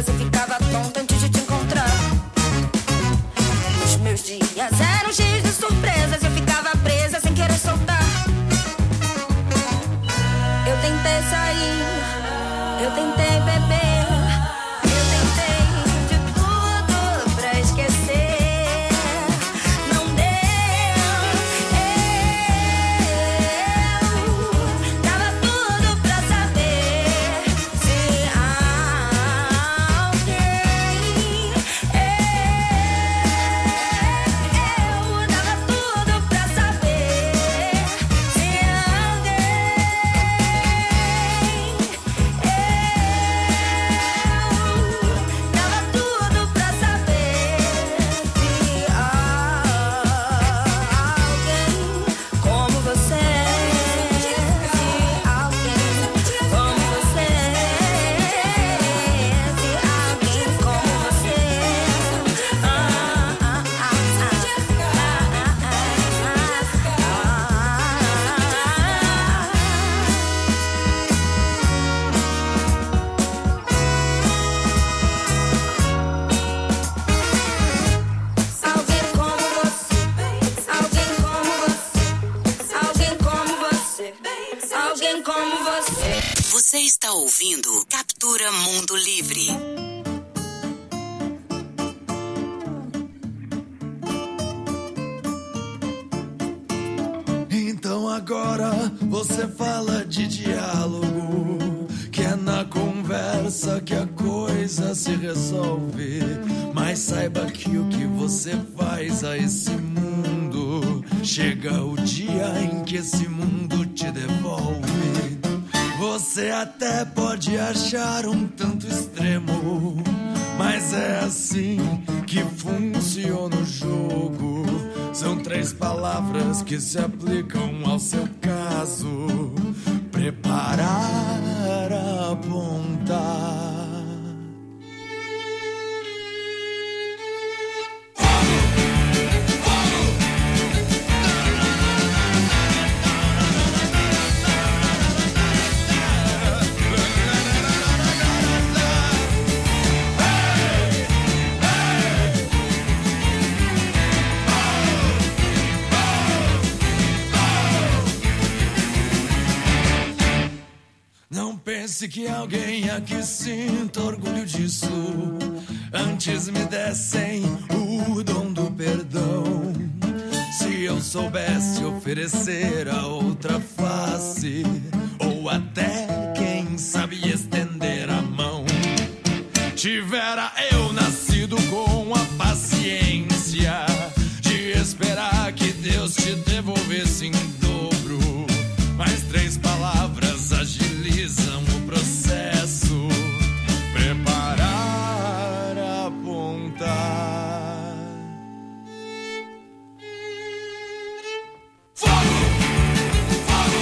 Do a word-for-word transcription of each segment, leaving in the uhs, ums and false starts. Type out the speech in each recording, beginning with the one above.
surpresas. Eu ficava tonta antes de te encontrar. Os meus dias eram cheios de surpresas. Eu ficava presa sem querer soltar. Eu tentei sair, eu tentei beber. Você está ouvindo Captura Mundo Livre. Então agora você fala de diálogo, que é na conversa que a coisa se resolve. Mas saiba que o que você faz a esse mundo, chega o dia em que esse mundo te devolve. Você até pode achar um tanto extremo, mas é assim que funciona o jogo. São três palavras que se aplicam ao seu caso: preparar, apontar. Pense que alguém aqui sinta orgulho disso. Antes me dessem o dom do perdão. Se eu soubesse oferecer a outra face, ou até, quem sabe, estender a mão, tivera eu nascido com a paciência de esperar que Deus te devolvesse em dobro. Mas três palavras agilizam o processo: preparar, apontar. Fogo! Fogo!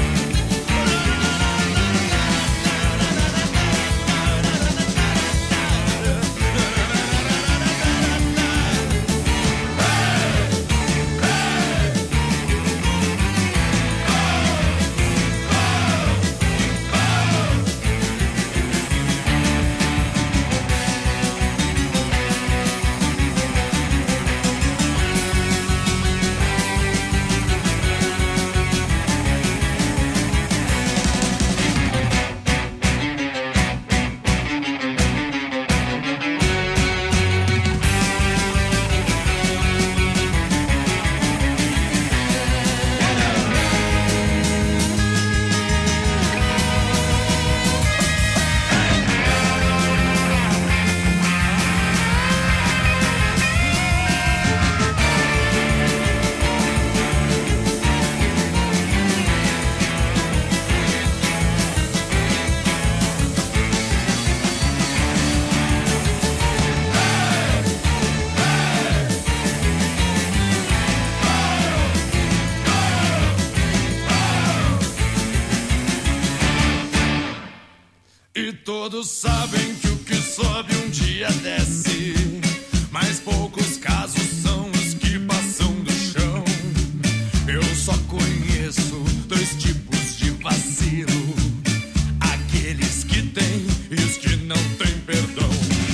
Todos sabem que o que sobe um dia desce, mas poucos casos são os que passam do chão. Eu só conheço dois tipos de vacilo: aqueles que têm e os que não têm perdão.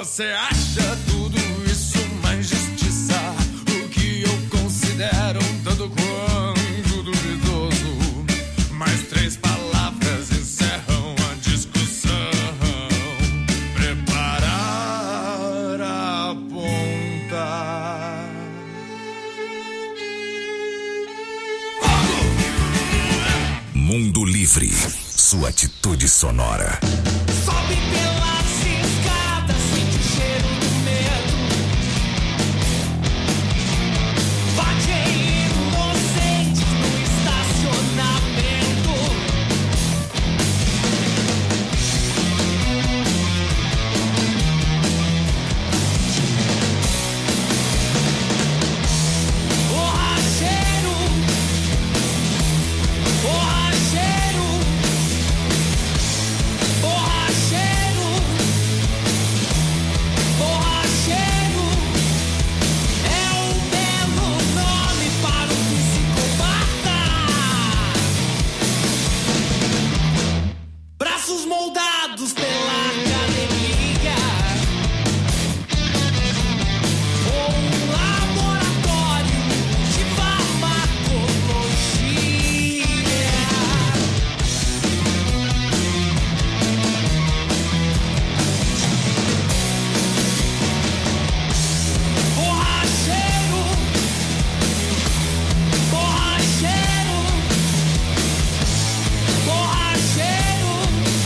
Você acha tudo isso mais justiça? O que eu considero um tanto quanto duvidoso. Mais três palavras encerram a discussão. Preparar a ponta. Mundo Livre, sua atitude sonora. Sobe pelas escadas, sente o cheiro do medo. Bate em inocentes no estacionamento. Borracheiro, borracheiro, borracheiro, borracheiro é um belo nome para um psicopata. Braços moldados pela academia ou um laboratório de farmacologia. Borracheiro, borracheiro, borracheiro,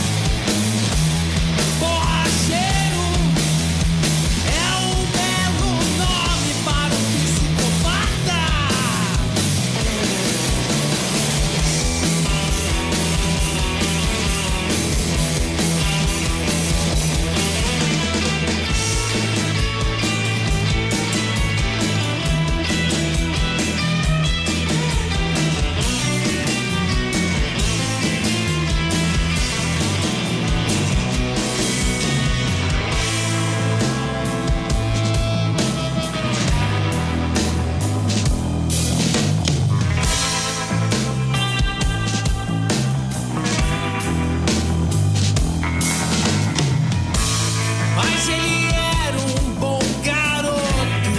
borracheiro é um belo nome para um psicopata. Mas ele era um bom garoto.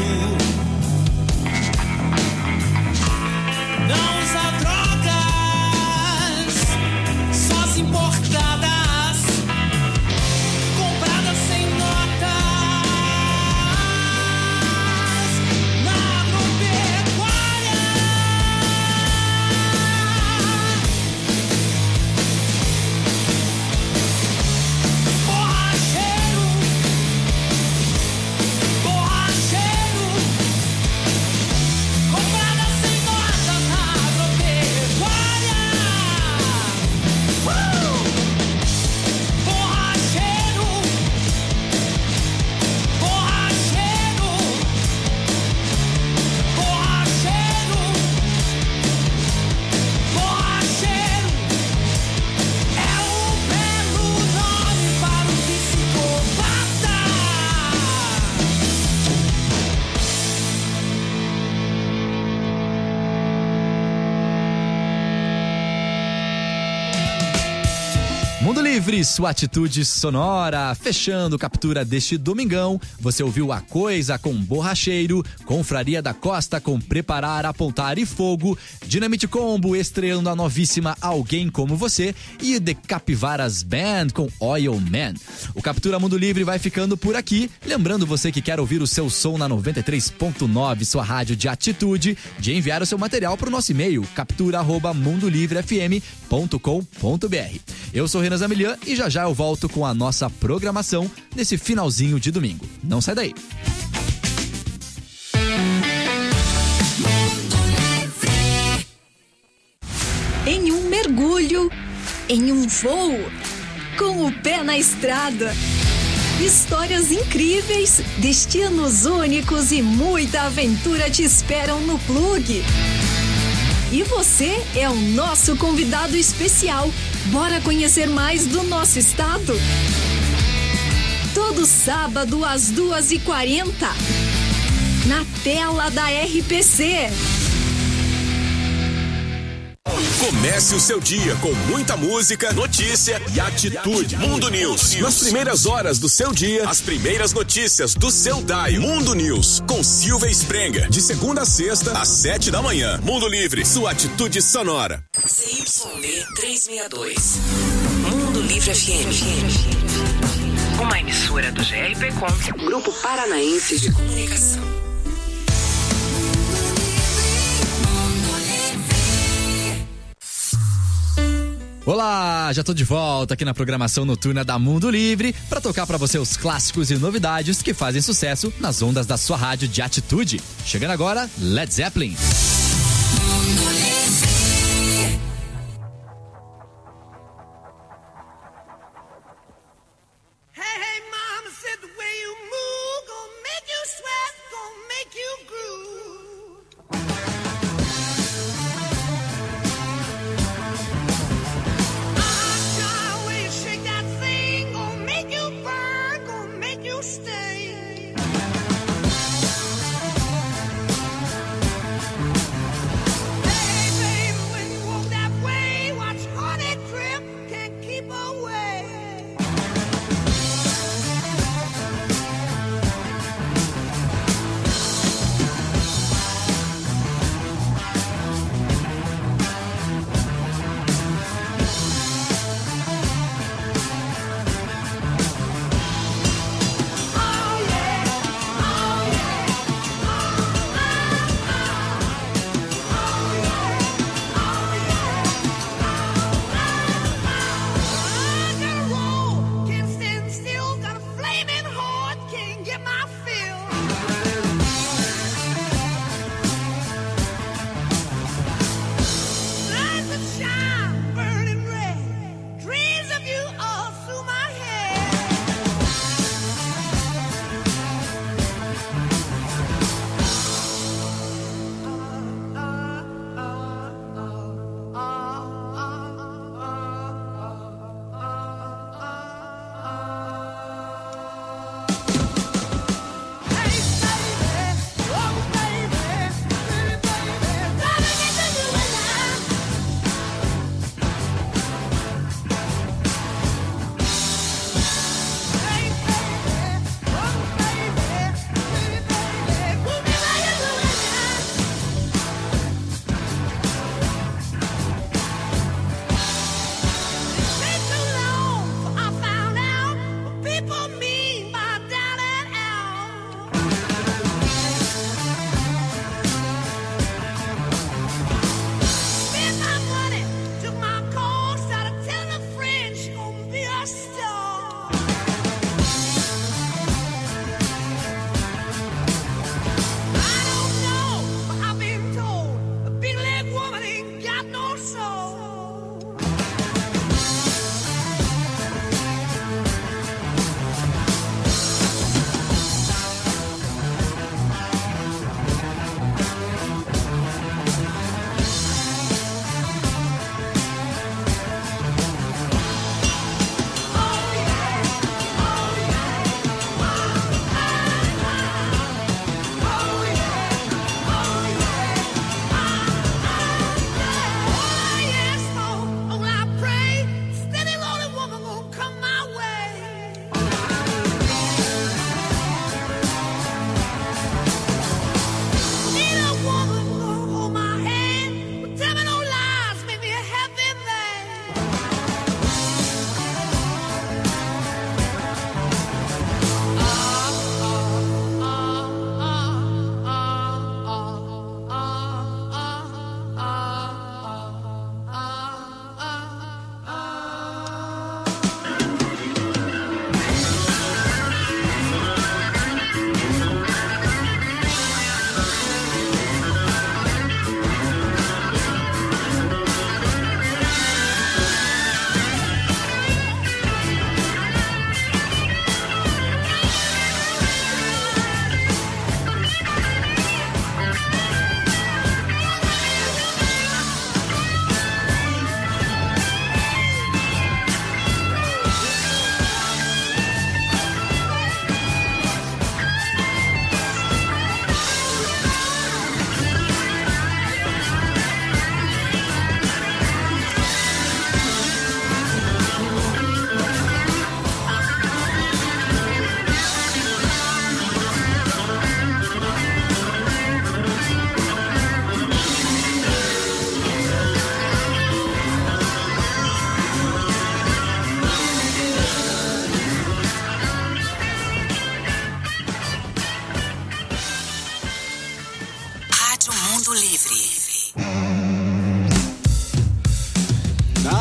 Não usa drogas, só as importadas, compradas sem notas, na agropecuária. Borracheiro, borracheiro, comprada sem notas na agropecuária. Uh! Borracheiro, borracheiro, borracheiro, borracheiro é um belo nome para um psicopata. Mundo Livre, sua atitude sonora. Fechando captura deste domingão, você ouviu A Coisa com Borracheiro, Confraria da Costa com Preparar, Apontar e Fogo, Dinamite Combo estreando a novíssima Alguém Como Você e The Capivaras Band com Oil Man. O Captura Mundo Livre vai ficando por aqui. Lembrando você que quer ouvir o seu som na noventa e três ponto nove, sua rádio de atitude, de enviar o seu material para o nosso e-mail captura arroba mundo livre f m ponto com ponto b r. Eu sou Renan Zamilian e já já eu volto com a nossa programação nesse finalzinho de domingo. Não sai daí. Em um mergulho, em um voo, com o pé na estrada. Histórias incríveis, destinos únicos e muita aventura te esperam no Plug. E você é o nosso convidado especial. Bora conhecer mais do nosso estado? Todo sábado às duas e quarenta, na tela da R P C. Comece o seu dia com muita música, notícia e atitude. Mundo News. Nas primeiras horas do seu dia, as primeiras notícias do seu Daio. Mundo News, com Silvia Sprenga. De segunda a sexta, às sete da manhã. Mundo Livre, sua atitude sonora. C Y B trezentos e sessenta e dois. Mundo Livre F M. Uma emissora do G R P Com, Grupo Paranaense de Comunicação. Olá, já tô de volta aqui na programação noturna da Mundo Livre para tocar para você os clássicos e novidades que fazem sucesso nas ondas da sua rádio de atitude. Chegando agora, Led Zeppelin. Stay.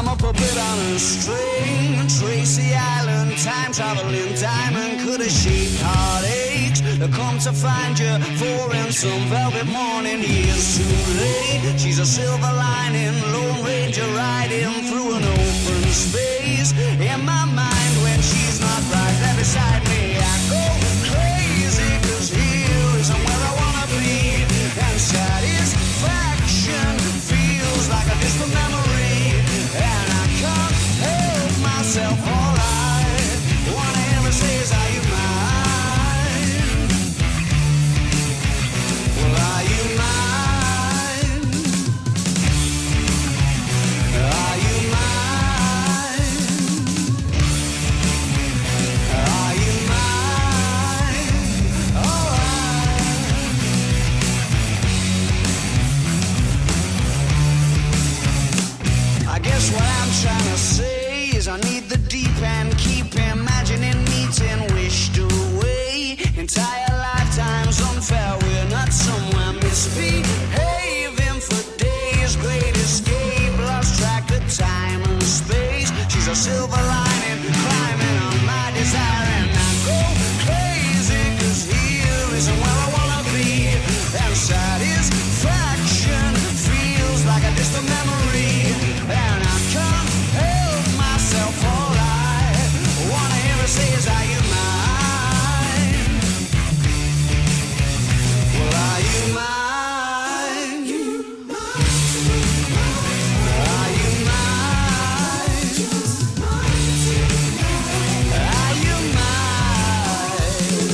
I'm a puppet on a string. Tracy Island, time traveling diamond, could have shaped heartaches. I come to find you for in some velvet morning. Years too late. She's a silver lining, Lone Ranger riding through an open space. In my mind, when she's not right there beside me, I go crazy, 'cause here isn't where I wanna be. And satisfaction feels like a distant memory, and I can't help myself. All I wanna ever say is, are you mine? Well, are you mine? Are you mine? Are you mine? Oh, I, I guess what I'm trying to say is I need the deep end, keep imagining meeting wished away. Entire lifetimes unfair, we're not somewhere misbehaving for days. Great escape, lost track of time and space. She's a silver lining, climbing on my desire, and I go crazy, 'cause here isn't where I wanna be. And satisfaction feels like a distant memory, and I can't help myself. All I wanna hear her say is, are you mine? Well, are you mine? Are you mine? Are you mine?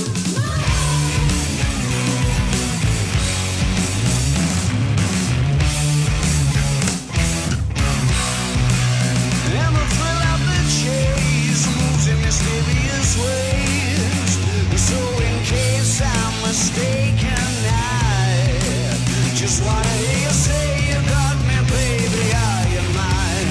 And the thrill of the chase moves in mysterious ways. So in case I'm mistaken, I just wanna hear you say you got me, baby, are you mine?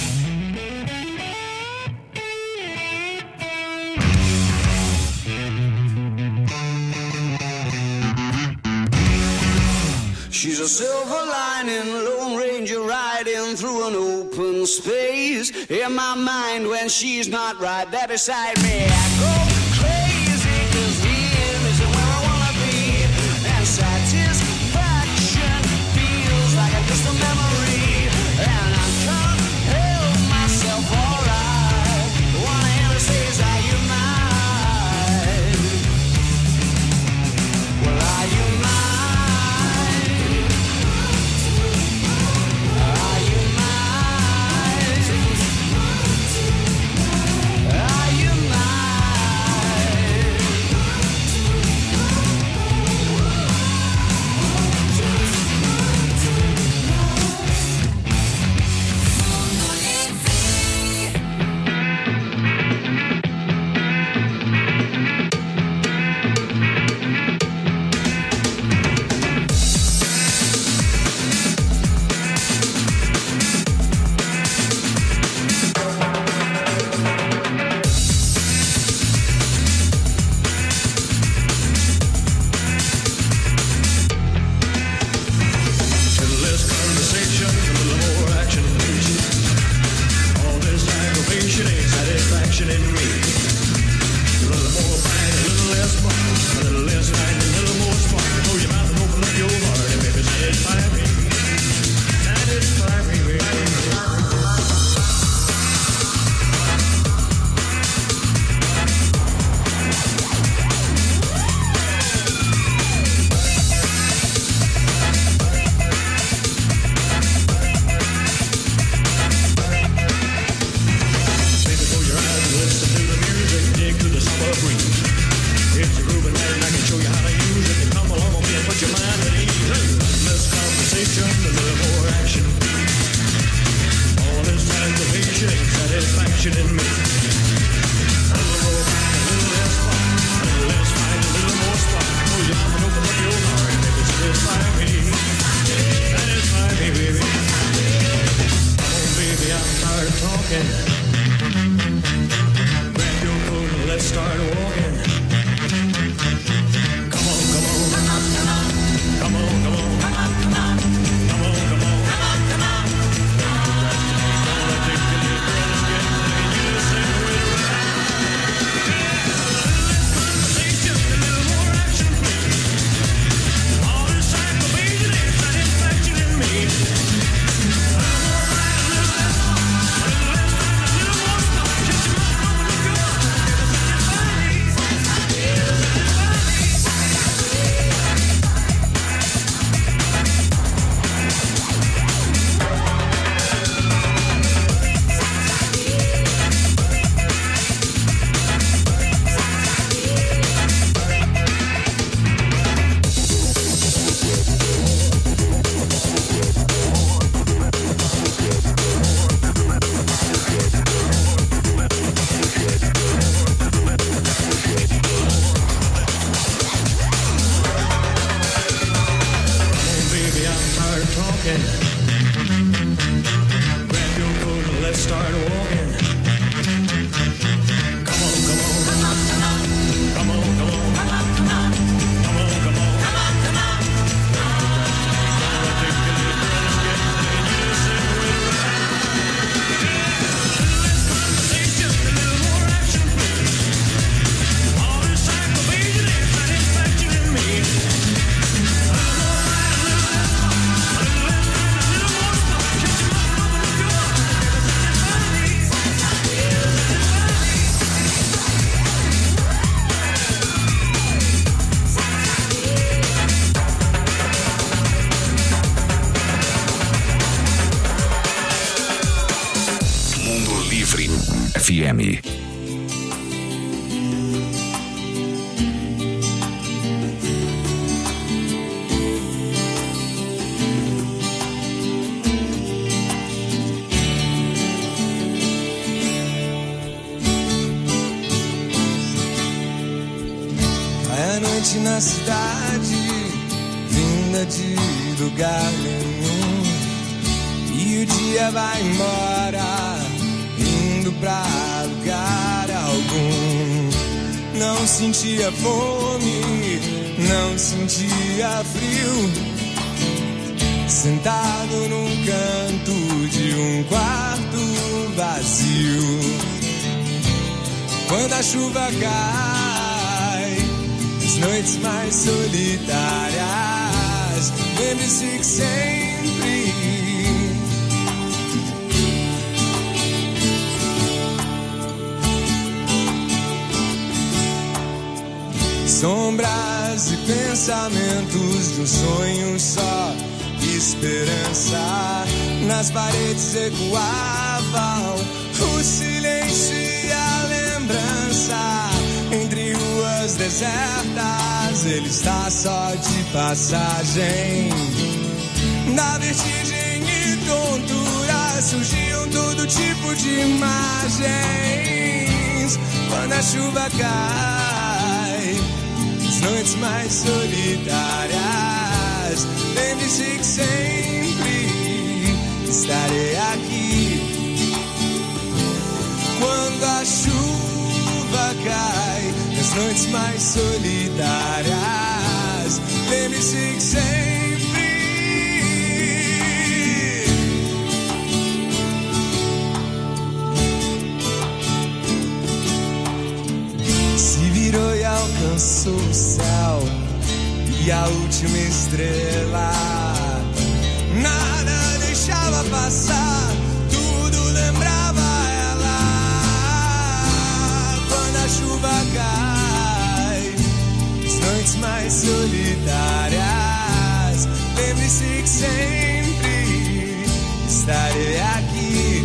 She's a silver lining, Lone Ranger riding through an open space. In my mind, when she's not right there beside me, I go crazy, 'cause here isn't where I wanna be. And satisfaction feels like a distant memory, and I can't help myself. All I wanna hear her say is, are you mine? Well, are you mine? Are you mine? Are you mine? Little less conversation, a little more action, please. All this aggravation ain't satisfaction in me. A little more fight, a little less fun. A little less fight, a little more spark. Close your mouth and open up your heart, and baby, satisfy me. Satisfy me, baby. Baby, close your eyes and listen to the music. Dig to the summer breeze. It's a grooving night, and I can show you how to use it. Come along with me and put your mind at ease. A little less conversation, a little more action. All this aggravation ain't satisfaction in me. A little more fight, a little less fun. A little less fight, a little more spark. Close your mouth and open up your heart, and baby, satisfy me. Satisfy me, baby. Oh, baby, I'm tired of talking. Grab your coat and let's start walking. Come on, come on. Come on, come on. Come on, come on. Come on, come on. Come on, come on. start walking. Come on, come on. Come on, come on. Come on, come on. Come on, come on. Come on, come on. Come on, come on. Take a little girl and get ready to sing with her. A little less conversation, a little more action, please. All this psychopathia is satisfaction in me. A little more fight, a little less talk. A little less time, a little more smoke. Shut your mouth and open up your arms. Satisfy me. Mundo Livre F M. É a noite na cidade, vinda de lugar nenhum. E o dia vai embora, indo pra lugar algum. Não sentia fome, não sentia frio. Sentado num canto de um quarto vazio. Quando a chuva cai, as noites mais solitárias, lembre-se que sempre sombras e pensamentos de um sonho só, esperança. Nas paredes ecoavam o silêncio e a lembrança. Entre ruas desertas, ele está só de passagem. Na vertigem e tontura surgiam todo tipo de imagens. Quando a chuva cai, as noites mais solitárias, lembre-se que sempre estarei aqui. Quando a chuva cai, nas noites mais solitárias, lembre-se que sempre se virou e alcançou o céu e a última estrela. Nada deixava passar, tudo lembrava ela. Quando a chuva cai, as noites mais solitárias, lembre-se que sempre estarei aqui.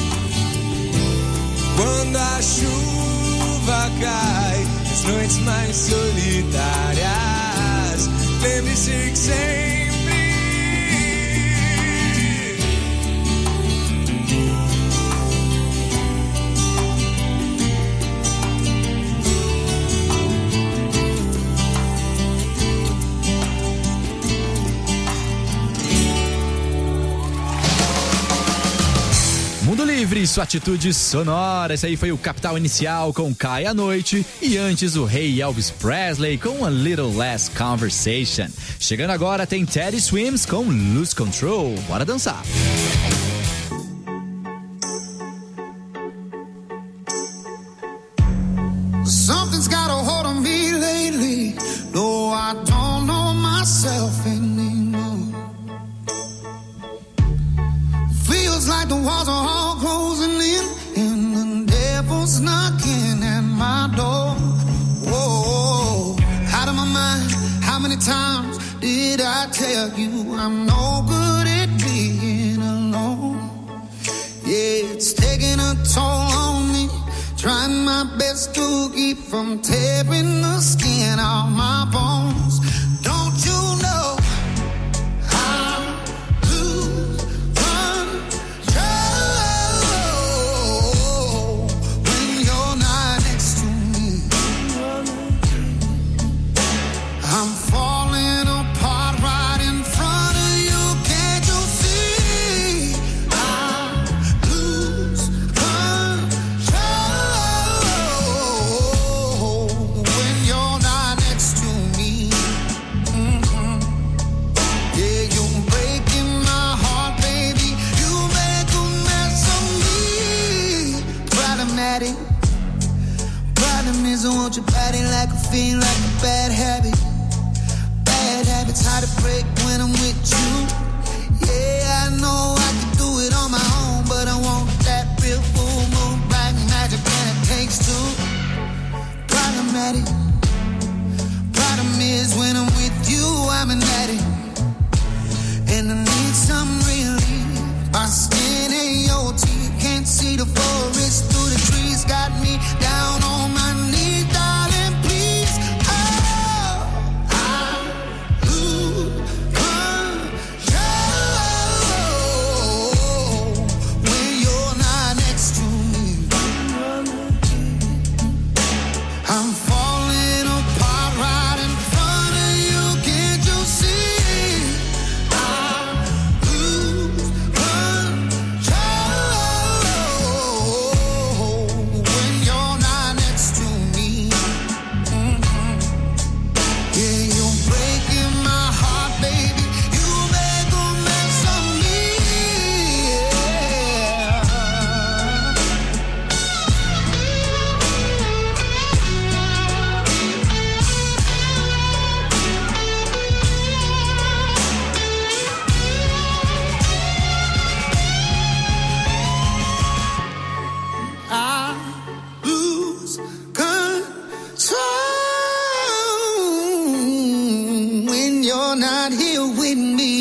Quando a chuva cai, as noites mais solitárias, lembre-se que sempre Mundo Livre, sua atitude sonora. Esse aí foi o Capital Inicial com Cai à Noite. E antes o rei Elvis Presley com A Little Less Conversation. Chegando agora tem Teddy Swims com Lose Control. Bora dançar. Something's got a hold on me lately, though I don't know myself anymore. Feels like the walls are all closing in, and the devil's knocking at my door. Whoa, out of my mind, how many times did I tell you I'm no good at being alone? Yeah, it's taking a toll on me, trying my best to keep from tearing the skin off my bones. Don't you know I lose control when you're not next to me? I'm falling apart right in front of you. Can't you see? I lose Maddie. Problem is, I want your body like a fiend, like a bad habit. Bad habits hard to break when I'm with you. Yeah, I know I can do it on my own, but I want that real full moon, bright magic, and it takes two. Problematic. Problem is, when I'm with you, I'm an addict, and I need some relief. My skin ain't your teeth, can't see the forest through the trees. Got me down on my knees, darling, please. Oh, I lose control when you're not next to me. I'm falling apart right in front of you, can't you see? I lose control when you're not next to me. Mhm. Yeah, you're breaking my heart, baby. You make a mess of me. Yeah. I lose control when you're not here with me.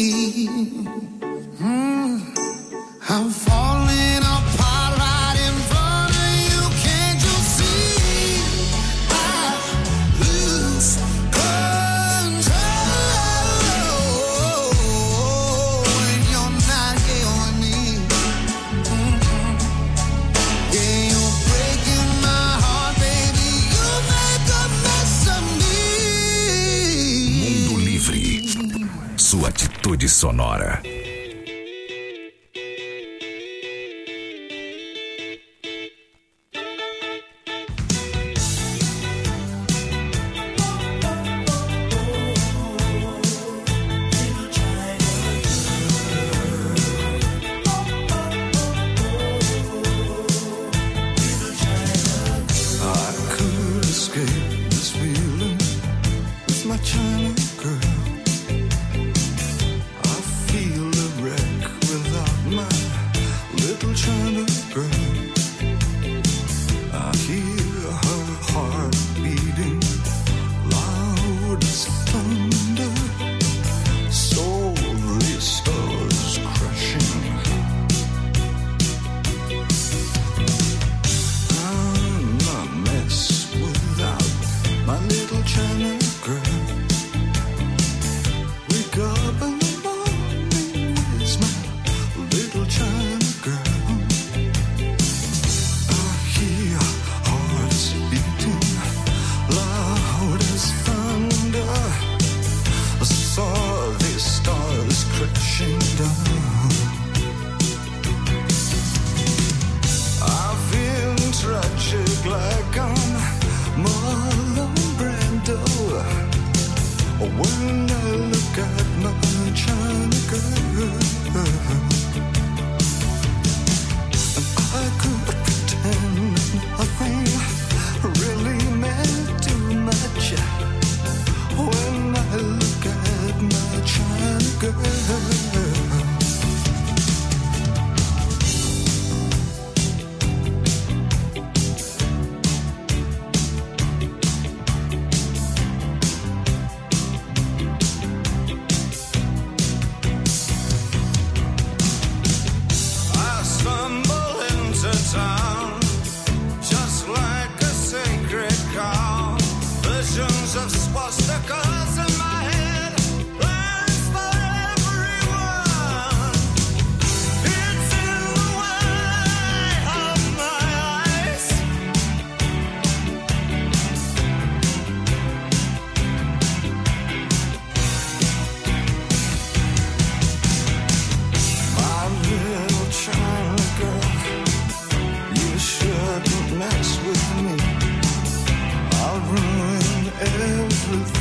Mm. I'm falling apart right in front of you, can't you see? I lose control when you're not here with me. Mhm. Yeah, you're breaking my heart, baby. You make a mess of me. Mundo Livre. Sua atitude sonora. I could escape this feeling with my China girl. I feel a wreck without my little China girl. I hear her heart beating loud as thunder. Softly stars crashing. I'm a mess without my little China girl. Wake up in the morning, it's my little China girl. I hear hearts beating loud as thunder. I saw these stars crashing down. I feel tragic like I'm Marlon Brando when I look at my China girl. I could pretend nothing really meant too much when I look at my China girl. I stumble into town just like a sacred cow. Visions of swastikas in my head, plans for everyone. It's in the way of my eyes. My little China girl, you shouldn't mess with me. I'll ruin everything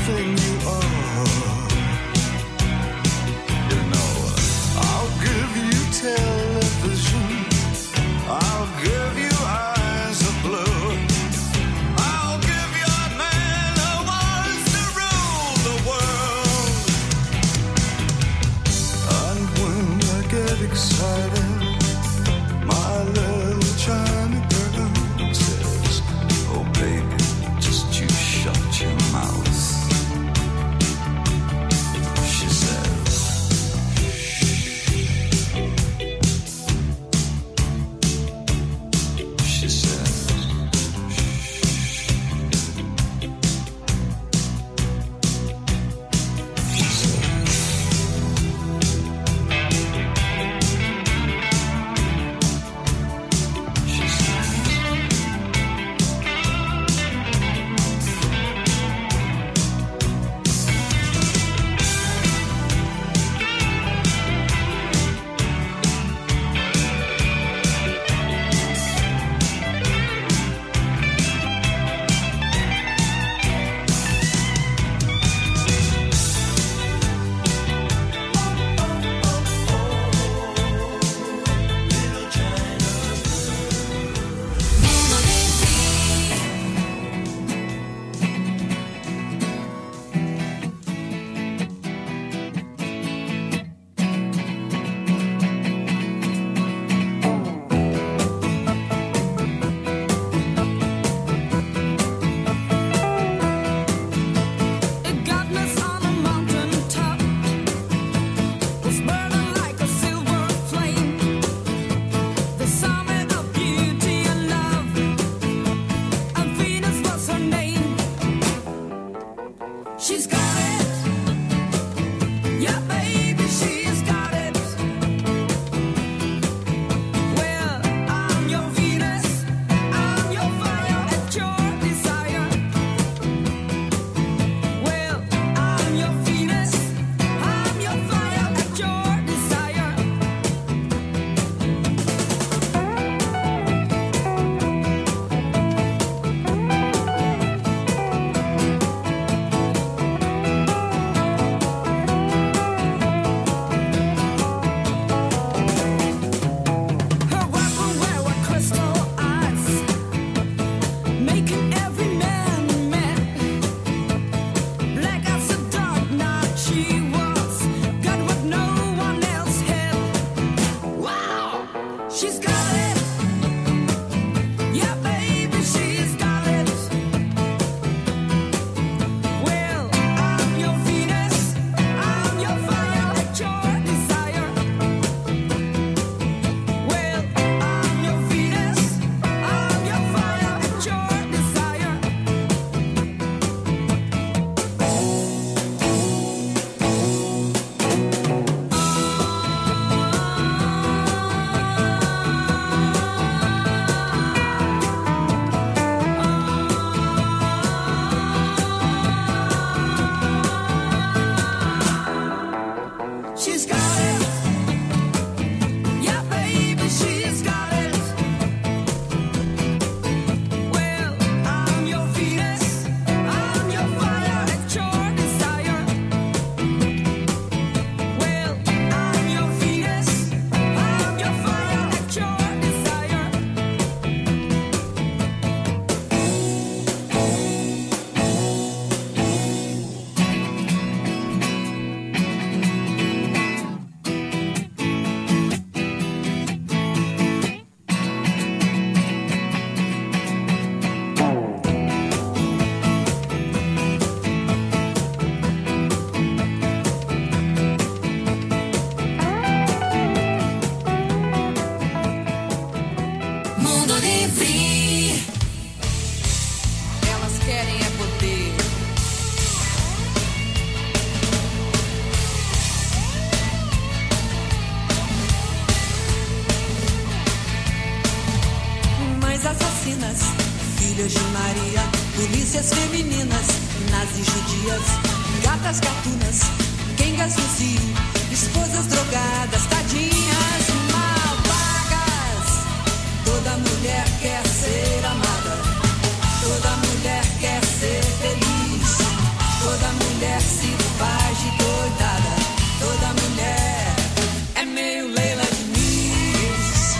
assassinas, filhas de Maria, polícias femininas, nazis judias, gatas gatunas, quengas no cio, esposas drogadas, tadinhas malvadas. Toda mulher quer ser amada, toda mulher quer ser feliz, toda mulher se faz de coitada, toda mulher é meio Leila Diniz.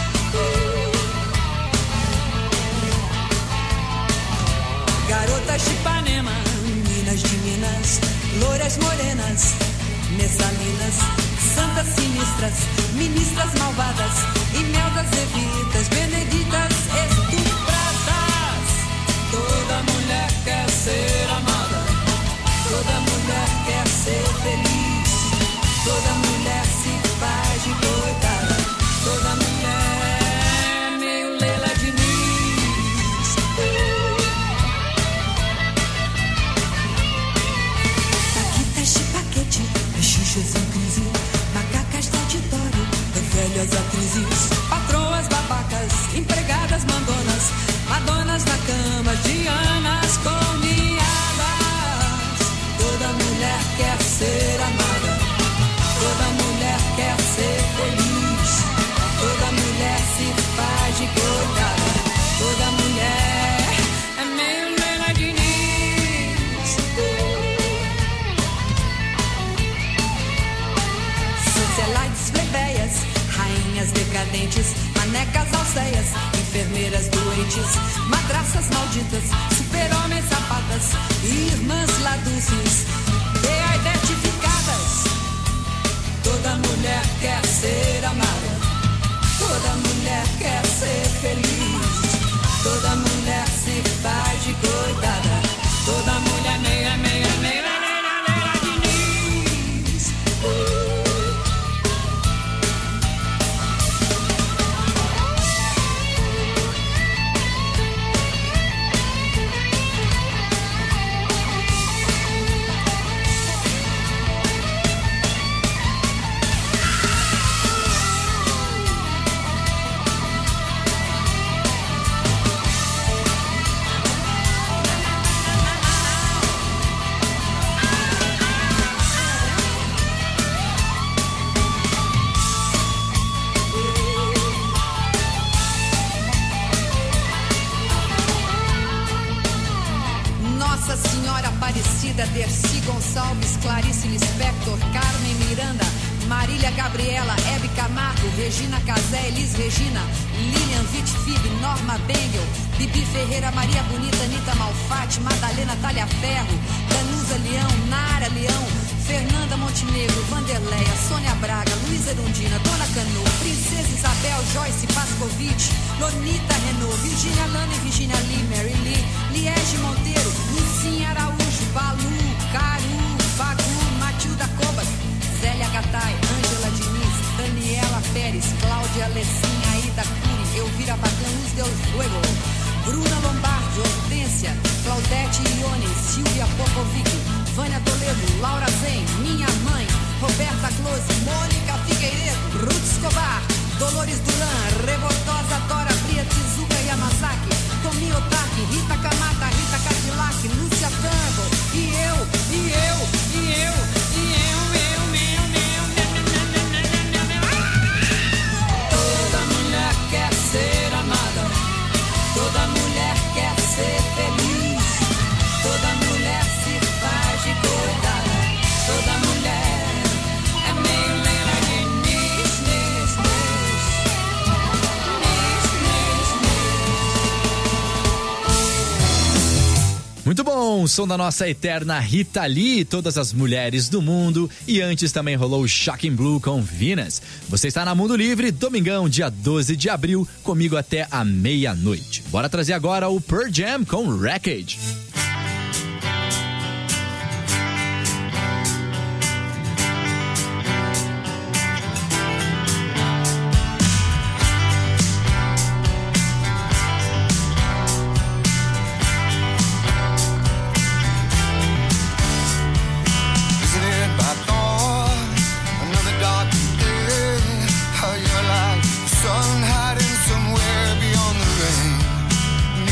Garotas de Ipanema, meninas de Minas, loiras morenas, messalinas, santas sinistras, ministras malvadas, imeldas evitas, beneditas estupradas. Toda mulher quer ser amada, toda mulher quer ser feliz, toda mulher se faz de coitada, toda mulher é meio Leila Diniz. Paquitas de paquete, xuxas em crise, macacas de auditório, velhas atrizes, patroas babacas, empregadas mandonas, madonas na cama, dianas comiadas. Toda mulher quer ser amada, toda mulher quer ser feliz, toda mulher se faz de coitada, toda mulher é meio Leila Diniz. Socialites plebeias, rainhas decadentes, manecas alceias, enfermeiras doentes, madraças malditas, super-homens sapatas, irmãs laduces, de-identificadas. Toda mulher quer ser amada, toda mulher quer ser feliz, toda mulher se faz de coitada, toda mulher meia, meia, meia, meia, meia Diniz. Nossa Senhora Aparecida, Dercy Gonçalves, Clarice Lispector, Carmen Miranda, Marília Gabriela, Hebe Camargo, Regina Casé, Elis Regina, Lilian Vitfib, Norma Bengel, Bibi Ferreira, Maria Bonita, Anitta Malfatti, Madalena Talhaferro, Danusa Leão, Nara Leão, Fernanda Montenegro, Vanderleia, Sônia Braga, Luísa Erundina, Dona Canu, Princesa Isabel, Joyce Pascovitch, Lonita Renault, Virginia Lana e Virginia Lee, Mary Lee, Liege Monteiro, Lucinha Araújo, Balu, Caru, Bagu, Matilda Cobas, Zélia Gattai, Ângela Diniz, Daniela Pérez, Cláudia Alessim, Aida Cury, Elvira Bacan, Luz Del Fuego, Bruna Lombardi, Hortência, Claudete Ione, Silvia Popovic, Vânia Toledo, Laura Zen, Minha Mãe, Roberta Close, Mônica Figueiredo, Ruth Escobar, Dolores Duran, Revoltosa, Dora, Bria, Tizuka Yamazaki, Tomi Otaki, Rita Kamata, Rita Cadillac, Lúcia Tango, e eu, e eu, e eu, e eu, eu, meu, meu, meu, meu, meu, meu, meu. Toda mulher quer ser amada, toda mulher quer ser feliz, toda mulher se faz de coitada, toda mulher é meio Leila Diniz, nis, nis, nis, nis, nis. Muito bom, som da nossa eterna Rita Lee, todas as mulheres do mundo. E antes também rolou Shocking Blue com Venus. Você está na Mundo Livre, domingão, dia doze de abril, comigo até a meia-noite. Bora trazer agora o Pearl Jam com Wreckage. Sun hiding somewhere beyond the rain.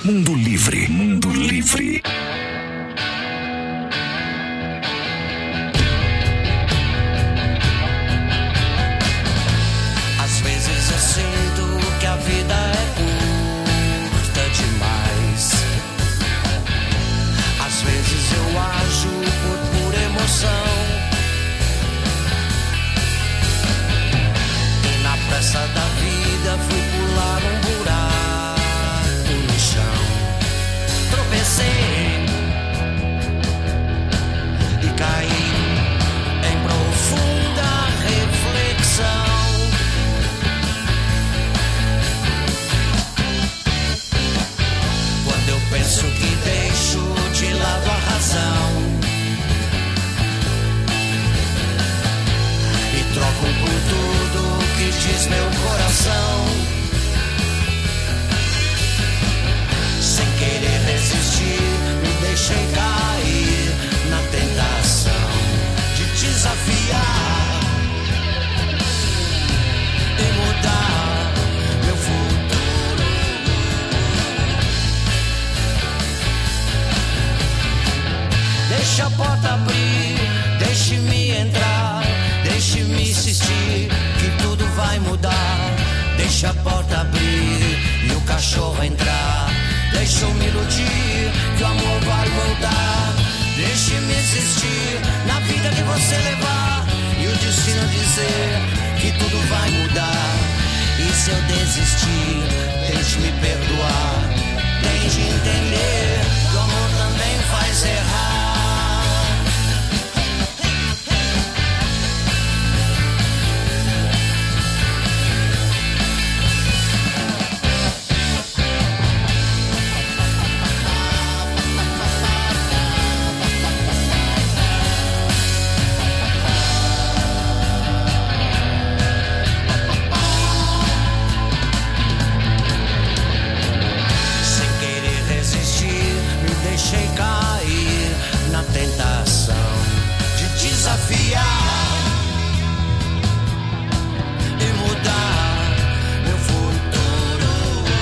Mundo Livre. Mundo Livre. Às vezes eu sinto que a vida é curta demais. Às vezes eu ajo por pura emoção. E na pressa da vida fui pular um buraco no chão. Tropecei e caí em profunda reflexão. Quando eu penso que deixo de lado a razão e troco por tudo que diz meu coração, sem querer resistir, me deixei cair na tentação de desafiar e mudar meu futuro. Deixa a porta abrir, deixe-me entrar, deixe-me insistir que tudo vai mudar. Deixa a porta abrir e o cachorro entrar. Deixa eu me iludir que o amor vai voltar. Deixe-me existir na vida que você levar e o destino dizer que tudo vai mudar. E se eu desistir, tente me perdoar. Tente entender que o amor também faz errar. Deixei cair na tentação de desafiar e mudar meu futuro.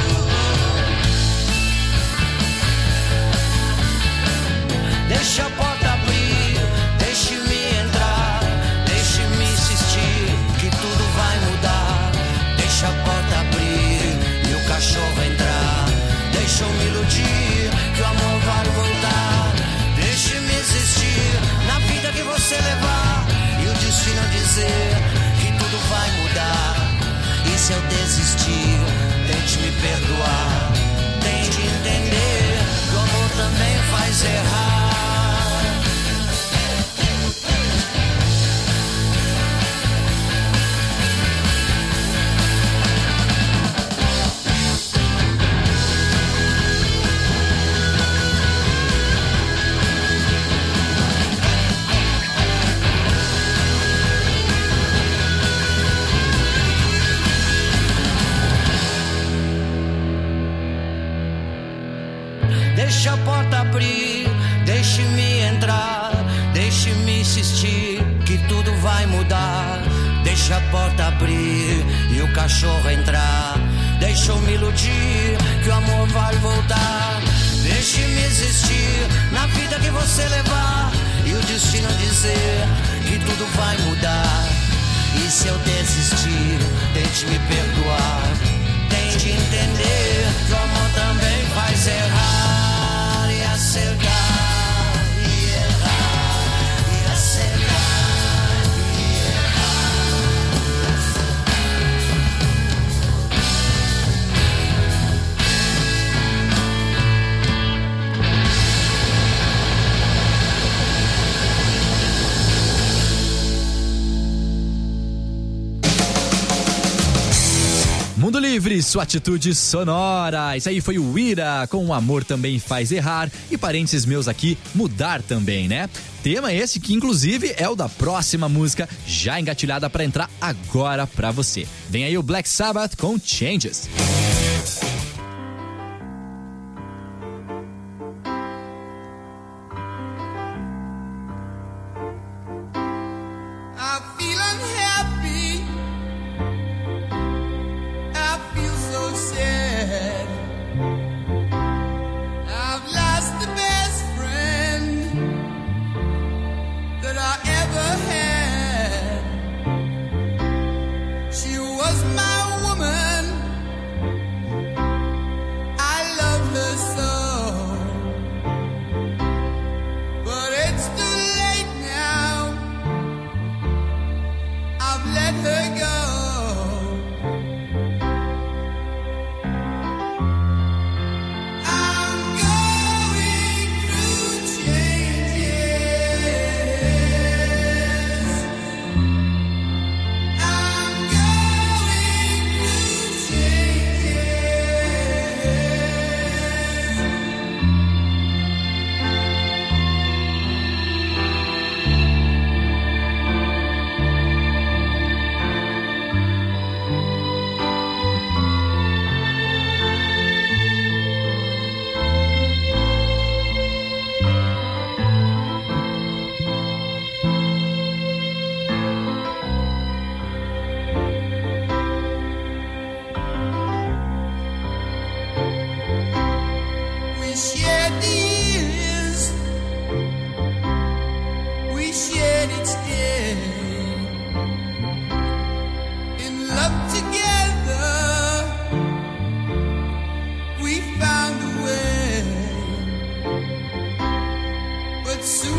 Deixa a porta abrir, deixe-me entrar, deixe-me insistir que tudo vai mudar. Deixa a porta abrir e o cachorro entrar. Deixa eu me iludir que o amor vai voltar. Deixe-me existir na vida que você levar e o destino dizer que tudo vai mudar. E se eu desistir, tente me perdoar. Tente entender que o amor também faz errar. Deixa a porta abrir, deixe-me entrar, deixe-me insistir que tudo vai mudar. Deixa a porta abrir e o cachorro entrar. Deixa eu me iludir que o amor vai voltar. Deixe-me existir na vida que você levar e o destino dizer que tudo vai mudar. E se eu desistir, tente me perdoar. Tente entender que o amor também faz errar. E acertar, e errar, e acertar, e Mundo Livre, sua atitude sonora. Isso aí foi o Ira com O Amor Também Faz Errar. E parênteses meus aqui, mudar também, né? Tema esse que inclusive é o da próxima música, já engatilhada pra entrar agora pra você. Vem aí o Black Sabbath com Changes. shared the years, we shared each day, in love together, we found a way, but soon